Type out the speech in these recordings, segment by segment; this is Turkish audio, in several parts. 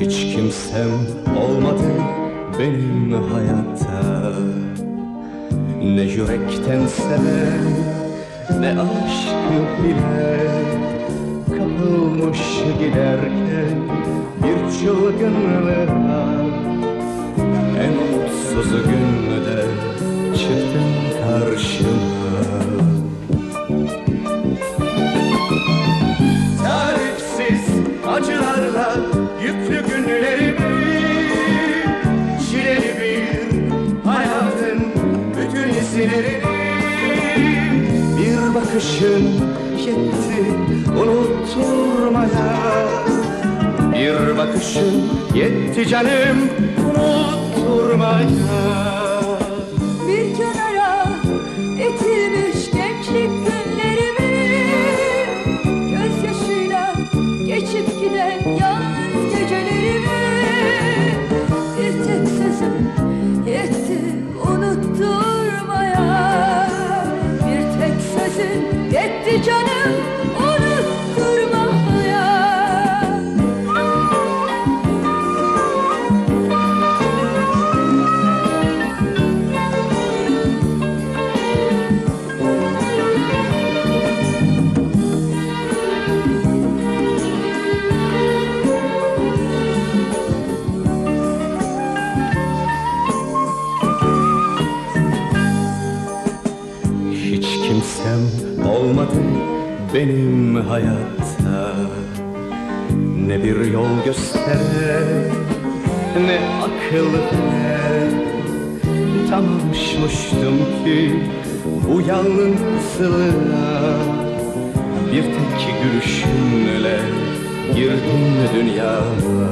Hiç kimsem olmadı benim hayatta, ne yürekten seven, ne aşkı bile. Kapılmış giderken bir çılgınlığa, en mutsuz günde çıktın karşıma. Tarifsiz acılarla yüklü günlerimi, çileli bir hayatın bütün hislerini, bir bakışın yetti unutturmaya. Bir bakışın yetti canım unutturmaya. Bir kenara itilmiş gençlik günlerimi, gözyaşıyla geçip giden yalnız gecelerimi, bir tek sözüm yetti unutturmaya. Bir tek sözün yetti canım unutturmaya. Hiç kimsem olmadı benim hayatta, ne bir yol gösteren, ne akıl veren. Tam alışmıştım ki bu yalnızlığa, bir tek gülüşünle girdin dünyama.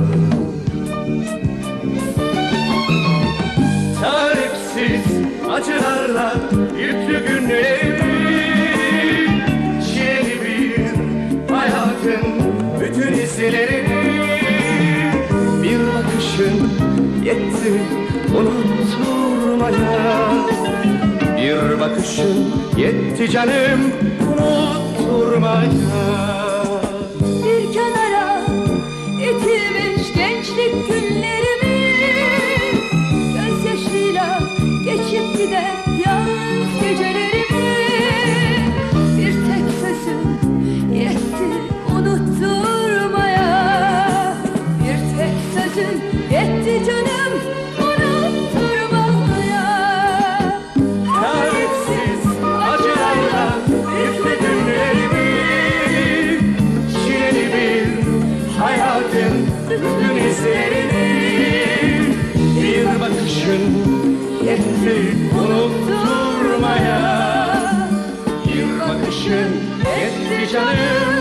Tarifsiz acılarla yüklü günlerimi, çileli bir hayatın bütün hislerini, bir bakışın yetti unutturmaya. Bir bakışın yetti canım unutturmaya. Bir kenara itilmiş gençlik günlerimi, gözyaşıyla geçip giden yalnız gecelerimi, bir tek sözün yetti unutturmaya. Bir tek sözün yetti canım unutturmaya. Tarifsiz acılarla yüklü günlerimi, çileli bir hayatın bütün hislerini, bir bakışın yetti unutturmaya. Bir bakışın yetti canım